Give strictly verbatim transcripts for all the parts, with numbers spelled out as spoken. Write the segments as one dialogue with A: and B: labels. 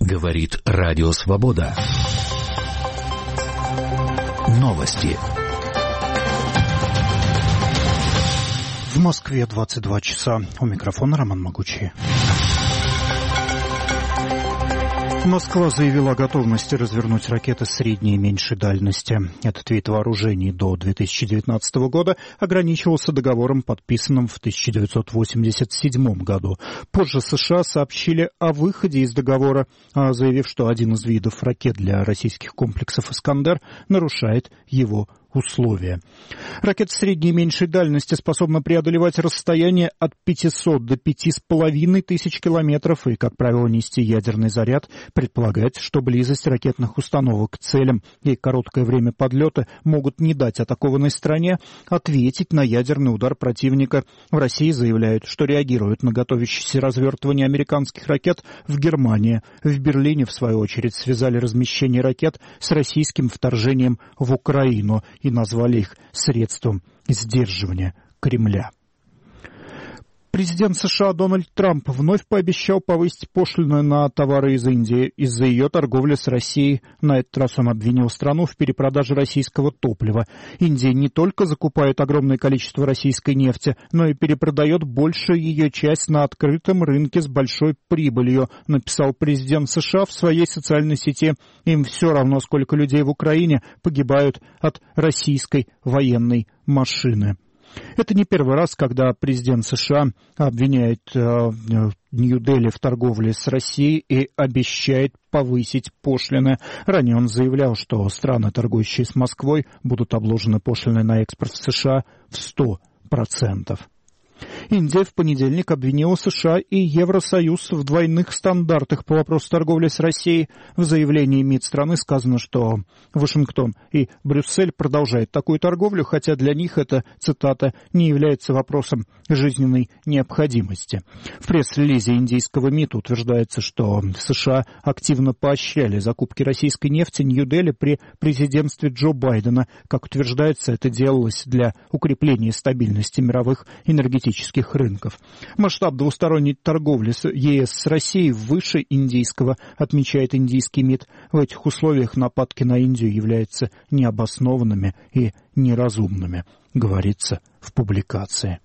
A: Говорит Радио Свобода. Новости.
B: В Москве двадцать два часа. У микрофона Роман Могучий. Москва заявила о готовности развернуть ракеты средней и меньшей дальности. Этот вид вооружений до две тысячи девятнадцатого года ограничивался договором, подписанным в тысяча девятьсот восемьдесят седьмом году. Позже США сообщили о выходе из договора, заявив, что один из видов ракет для российских комплексов «Искандер» нарушает его условия. Ракета средней и меньшей дальности способна преодолевать расстояние от пятисот до пяти с половиной тысяч километров и, как правило, нести ядерный заряд. Предполагается, что близость ракетных установок к целям и короткое время подлета могут не дать атакованной стране ответить на ядерный удар противника. В России заявляют, что реагируют на готовящееся развертывание американских ракет в Германии. В Берлине, в свою очередь, связали размещение ракет с российским вторжением в Украину и назвали их средством сдерживания Кремля. Президент США Дональд Трамп вновь пообещал повысить пошлины на товары из Индии из-за ее торговли с Россией. На этот раз он обвинил страну в перепродаже российского топлива. Индия не только закупает огромное количество российской нефти, но и перепродает большую ее часть на открытом рынке с большой прибылью, написал президент США в своей социальной сети. Им все равно, сколько людей в Украине погибают от российской военной машины. Это не первый раз, когда президент США обвиняет э, Нью-Дели в торговле с Россией и обещает повысить пошлины. Ранее он заявлял, что страны, торгующие с Москвой, будут обложены пошлиной на экспорт в США в сто процентов. Индия в понедельник обвинила США и Евросоюз в двойных стандартах по вопросу торговли с Россией. В заявлении МИД страны сказано, что Вашингтон и Брюссель продолжают такую торговлю, хотя для них это, цитата, не является вопросом жизненной необходимости. В пресс-релизе индийского МИД утверждается, что США активно поощряли закупки российской нефти Нью-Дели при президентстве Джо Байдена. Как утверждается, это делалось для укрепления стабильности мировых энергетических рынков. Масштаб двусторонней торговли с ЕС с Россией выше индийского, отмечает индийский МИД. В этих условиях нападки на Индию являются необоснованными и неразумными, говорится в публикации.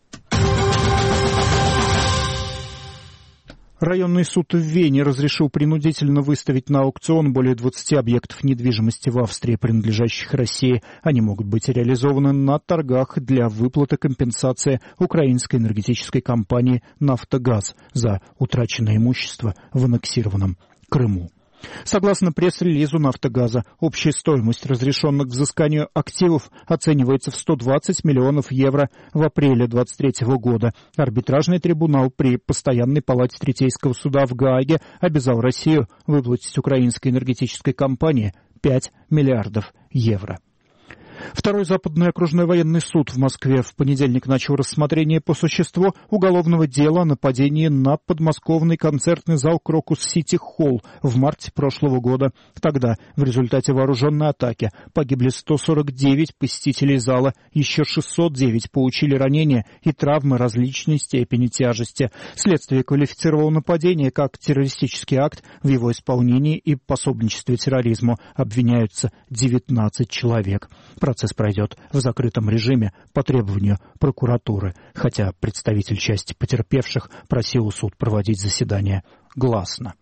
B: Районный суд в Вене разрешил принудительно выставить на аукцион более двадцати объектов недвижимости в Австрии, принадлежащих России. Они могут быть реализованы на торгах для выплаты компенсации украинской энергетической компании «Нафтогаз» за утраченное имущество в аннексированном Крыму. Согласно пресс-релизу «Нафтогаза», общая стоимость разрешенных к взысканию активов оценивается в сто двадцать миллионов евро. В апреле двадцать третьего года арбитражный трибунал при Постоянной палате Третейского суда в Гааге обязал Россию выплатить украинской энергетической компании пять миллиардов евро. Второй западный окружной военный суд в Москве в понедельник начал рассмотрение по существу уголовного дела о нападении на подмосковный концертный зал «Крокус-Сити Холл» в марте прошлого года. Тогда в результате вооруженной атаки погибли сто сорок девять посетителей зала, еще шестьсот девять получили ранения и травмы различной степени тяжести. Следствие квалифицировало нападение как террористический акт. В его исполнении и пособничестве терроризму обвиняются девятнадцать человек. Процесс пройдет в закрытом режиме по требованию прокуратуры, хотя представитель части потерпевших просил суд проводить заседание гласно.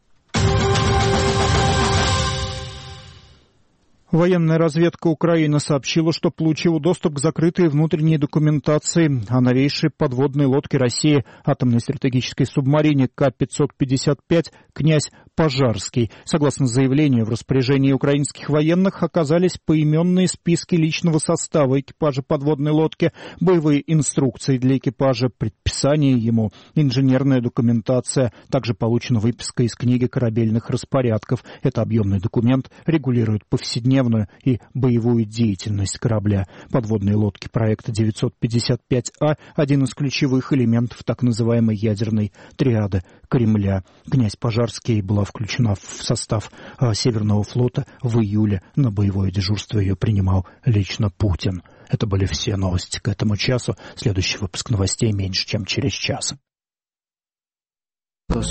B: Военная разведка Украины сообщила, что получила доступ к закрытой внутренней документации о новейшей подводной лодке России, атомной стратегической субмарине К пятьсот пятьдесят пять «Князь Пожарский». Согласно заявлению, в распоряжении украинских военных оказались поименные списки личного состава экипажа подводной лодки, боевые инструкции для экипажа, предписание ему, инженерная документация. Также получена выписка из книги корабельных распорядков. Это объемный документ, регулирует повседневную и боевую деятельность корабля. Подводные лодки проекта девятьсот пятьдесят пять А – один из ключевых элементов так называемой ядерной триады Кремля. «Князь Пожарский» была включена в состав а, Северного флота в июле. На боевое дежурство ее принимал лично Путин. Это были все новости к этому часу. Следующий выпуск новостей меньше, чем через час.